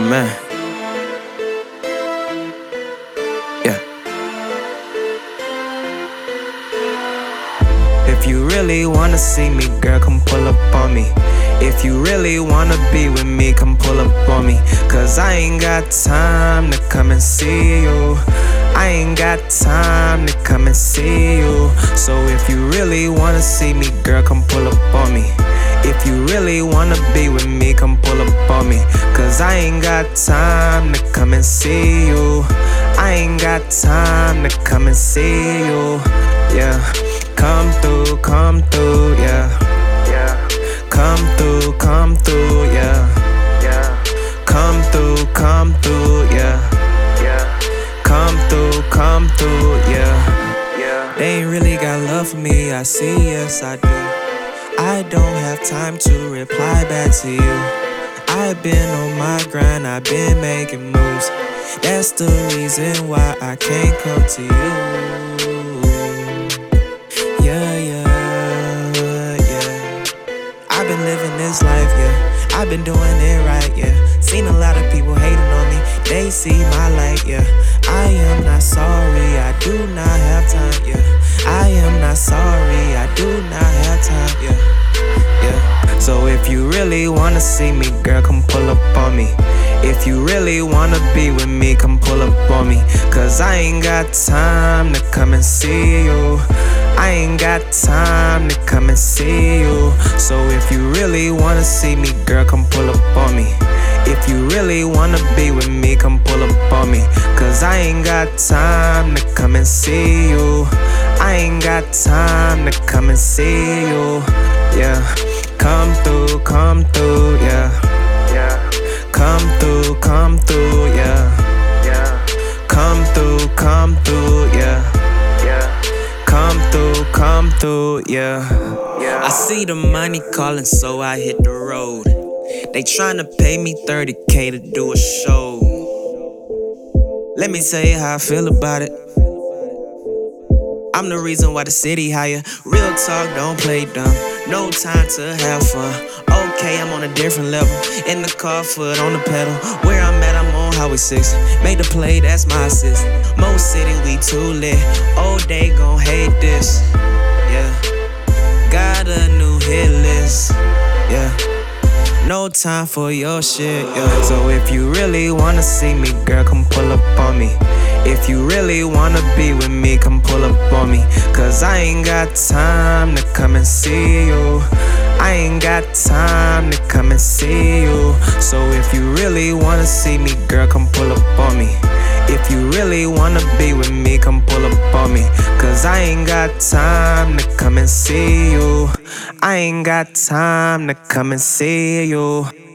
man. Yeah. If you really wanna see me, girl, come pull up on me. If you really wanna be with me, come pull up on me. Cause I ain't got time to come and see you. I ain't got time to come and see you. So if you really wanna see me, girl, come pull up on me. If you really wanna be with me, come pull up on me. Cause I ain't got time to come and see you. I ain't got time to come and see you. Yeah, come through, yeah. Come through, yeah. Come through, yeah. Come through, yeah. They ain't really got love for me, I see, yes I do. I don't have time to reply back to you. I've been on my grind, I've been making moves. That's the reason why I can't come to you. Yeah. I've been living this life, yeah. I've been doing it right, yeah. Seen a lot of people hating on me, they see my light, yeah. I am not sorry, I do not have time, yeah. I am not sorry, I do not have time, yeah. So if you really wanna see me, girl, come pull up on me. If you really wanna be with me, come pull up on me. Cause I ain't got time to come and see you. I ain't got time to come and see you. So if you really wanna see me, girl, come pull up on me. If you really wanna be with me, come pull up on me. Cause I ain't got time to come and see you. I ain't got time to come and see you. Yeah, come through, yeah. Come through, yeah. Come through, yeah. Come through, yeah. I see the money calling, so I hit the road. They tryna pay me $30K to do a show. Let me tell you how I feel about it. I'm the reason why the city higher. Real talk, don't play dumb. No time to have fun. Okay, I'm on a different level. In the car, foot on the pedal. Where I'm at, I'm on Highway 6. Made the play, that's my assist. Mo City, we too lit. Oh, they gon' hate this. Yeah. Got a new hit list. Yeah. No time for your shit, yeah. So if you really wanna see me, girl, come pull up on me. If you really wanna be with me, come pull up on me. Cause I ain't got time to come and see you. I ain't got time to come and see you. So if you really wanna see me, girl, come pull up on me. If you really wanna be with me, come pull up on me. Cause I ain't got time to come and see you. I ain't got time to come and see you.